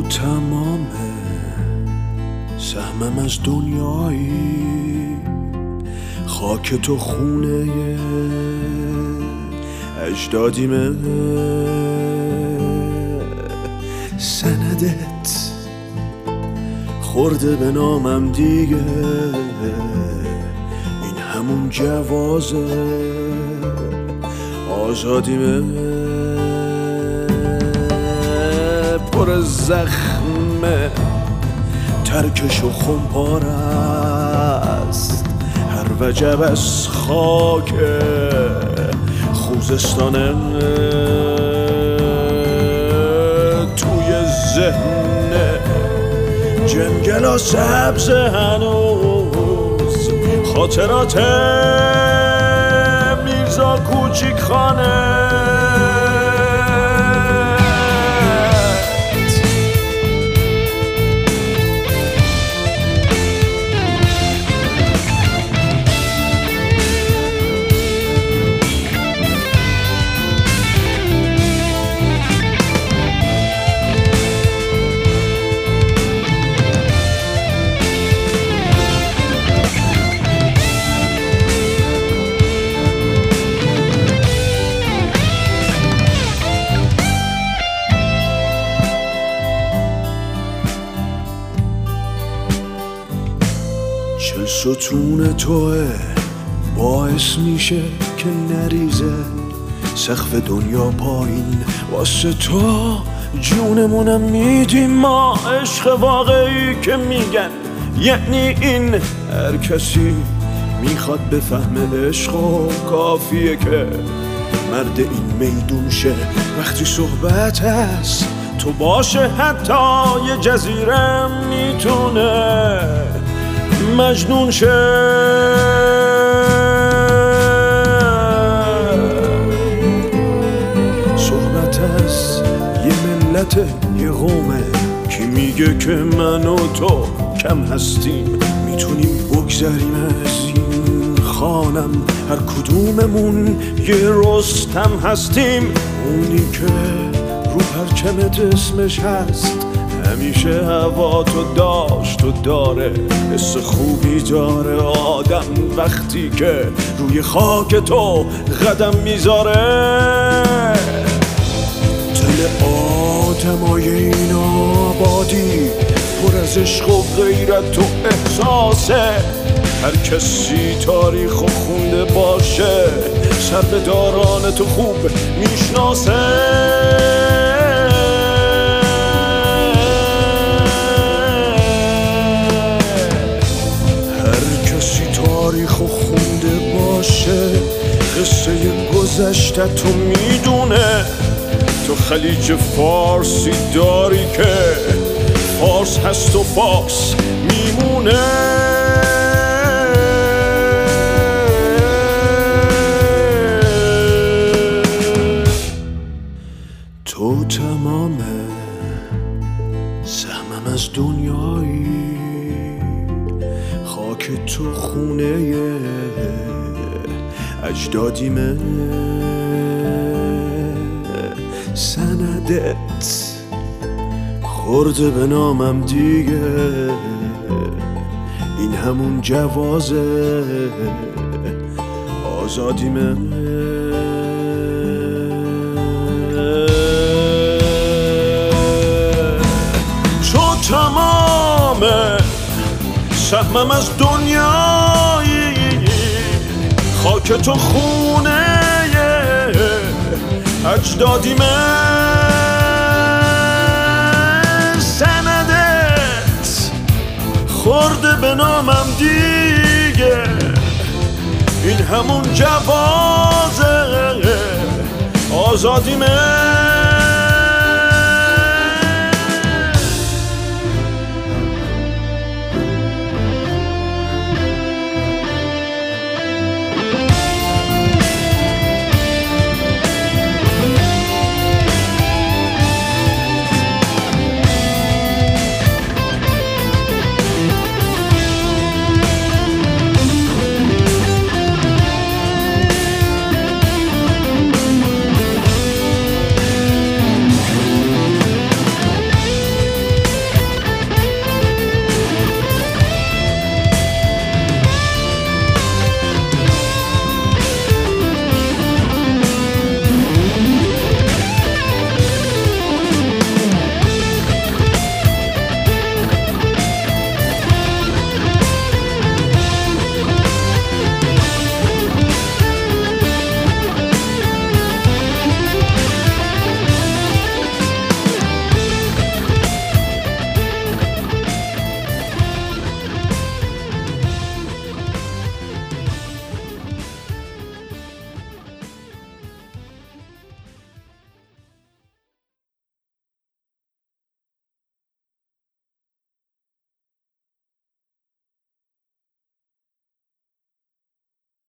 تمام سهمم از دنیایی، خاک تو خونه اجدادیمه، سندت خورده به نامم دیگه، این همون جواز آزادیمه، پر زخمه، ترکش و خمپار است، هر وجب از خاک خوزستانه، توی ذهن جنگلا سبز هنوز خاطرات میرزا کوچیک خانه. چل ستون توه باعث میشه که نریزه سقف دنیا پایین، واسه تو جونمونم میدیم ما، عشق واقعی که میگن یعنی این. هر کسی میخواد بفهمه عشق و کافیه که مرد این میدون شه، وقتی صحبت هست تو باشه حتی یه جزیره میتونه مجنون شه. صحبت از یه ملت یه قومه، کی میگه که من و تو کم هستیم، میتونیم بگذریم از این خانم، هر کدوممون یه رستم هستیم، اونی که رو پرچمت اسمش هست، همیشه هوا تو داشت و داره، حس خوبی داره آدم وقتی که روی خاک تو قدم میذاره. دل آدمای این آبادی پر از عشق و غیرت و احساسه، هر کسی تاریخ و خونده باشه سر به داران تو خوب میشناسه. تاریخ و خونده باشه قصه گذشته تو میدونه، تو خلیج فارسی داری که فارس هست و فارس میمونه. تو تمام سهمم از دنیایی، خاک تو خونه اجدادیمه، سندت خورده به نامم دیگه، این همون جواز آزادیمه. تو تمام سهمم از دنیایی، خاک تو خونه اجدادیمه، سندت خورده به نامم دیگه، این همون جواز آزادیمه.